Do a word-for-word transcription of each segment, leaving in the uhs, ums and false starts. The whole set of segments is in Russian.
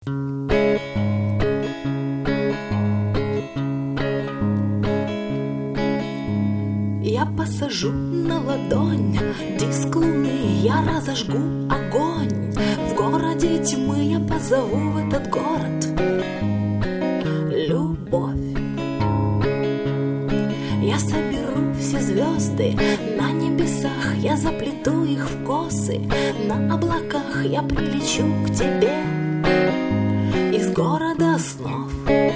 Я посажу на ладонь диск луны, я разожгу огонь. В городе тьмы я позову в этот город любовь. Я соберу все звезды на небесах, я заплету их в косы. На облаках я прилечу к тебе из города снов.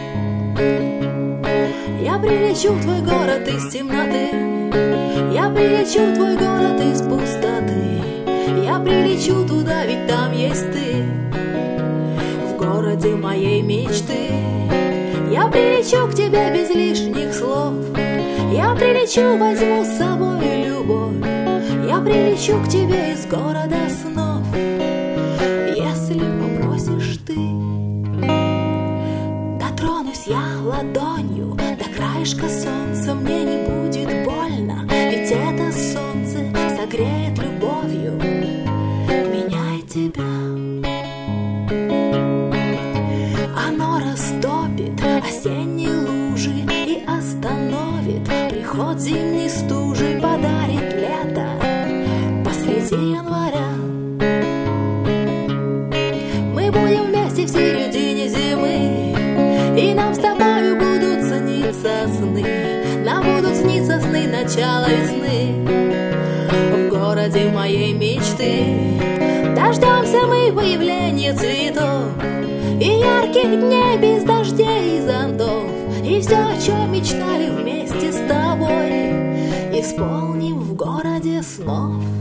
Я прилечу в твой город из темноты, я прилечу в твой город из пустоты. Я прилечу туда, ведь там есть ты, в городе моей мечты. Я прилечу к тебе без лишних слов, я прилечу, возьму с собой любовь. Я прилечу к тебе из города снов, если попросишь ты. Дотронусь я ладонью до краешка солнца, мне не будет больно, ведь это солнце согреет любовью меня и тебя. Оно растопит осенние лужи и остановит приход зимней стужи, подарит лето посреди января. Мы будем вместе в середине зимы, и нам с тобою будут сниться сны. Нам будут сниться сны начала весны в городе моей мечты. Дождемся мы появления цветов и ярких дней без дождей и зонтов. И все, о чем мечтали вместе с тобой, исполним в городе снов.